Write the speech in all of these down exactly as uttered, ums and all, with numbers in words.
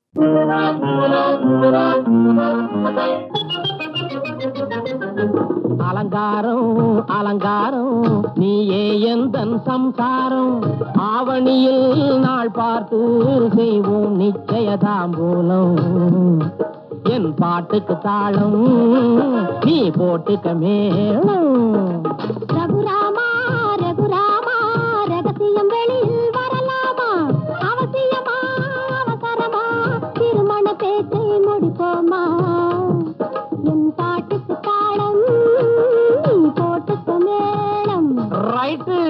அலங்காரம் அலங்காரம் நீயே எந்தன் சம்சாரம், ஆவணியில் நாள் பார்த்து செய்வோம் நிச்சயதாம்பூலம். என் பாட்டுக்கு தாளம் நீ போட்டுக்க மேளம். ரகுராமா ரகுராமா ரகசியம் வெளியில் வரலாமா, அவசியமா அவசரமா திருமண பேச்சை முடிப்போமா. என் பாட்டுக்கு தாளம் நீ போட்டுக்க மேளம். ரைட்டு.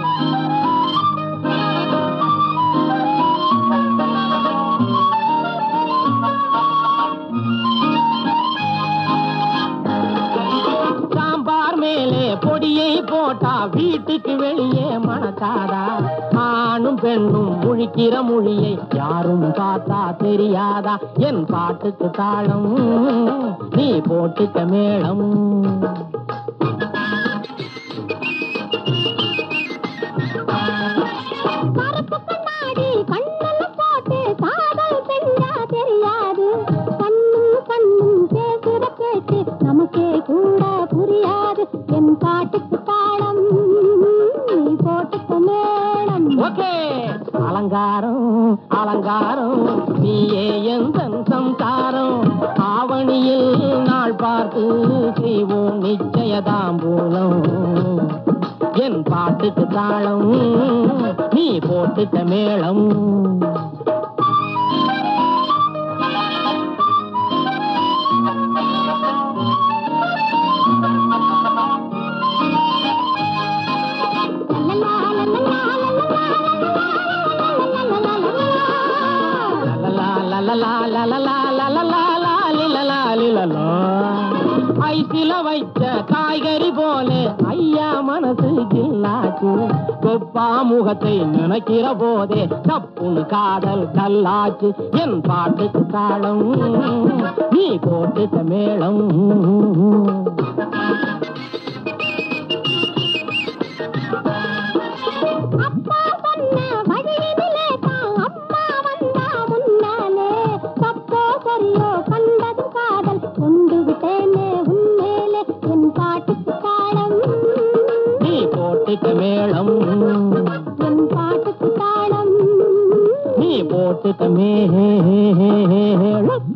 சாம்பார் மேலே பொடியை போட்டா வீட்டுக்கு வெளியே மணக்காதா, ஆணும் பெண்ணும் முழிக்கிற மொழியை யாரும் பார்த்தா தெரியாதா. என் பாட்டுக்கு தாளம் நீ போட்டுக்க மேளம். கருப்பு கண்ணாடி கண்ணல போட்டு காதல் செஞ்சா தெரியாது, கண்ணும் கண்ணும் பேசுற பேச்சு நமக்கே கூட புரியாது. என் பாட்டுக்கு தாளம் நீ போட்டுக்க மேளம். ஓகே. அலங்காரம் அலங்காரம் நீயே எந்தன் சம்சாரம், ஆவணியில் நாள் பார்த்து செய்வோம் நிச்சயதாம்பூலம். என் பாட்டுக்கு தாளம் நீ போட்டுக்க மேளம். ஐசில வைச்ச காய்கறி போல ஐயா மனசு கில்லாச்சு, கொப்பா முகத்தை நினைக்கிற போதே தப்புன்னு காதல் கல்லாச்சு. என் பாட்டுக்கு தாளம் நீ போட்டுக்க மேளம். அப்பா சொன்ன வழியிலே தான் அம்மா வந்தா முன்னாலே, தப்போ சரியோ கண்டது காதல் கொண்டு விட்டேனே உன்மேலே. என் பாட்டுக்கு தாளம் நீ போட்டுக்க மேளம். என் பாட்டுக்கு தாளம் நீ போட்டுக்க மேளம்.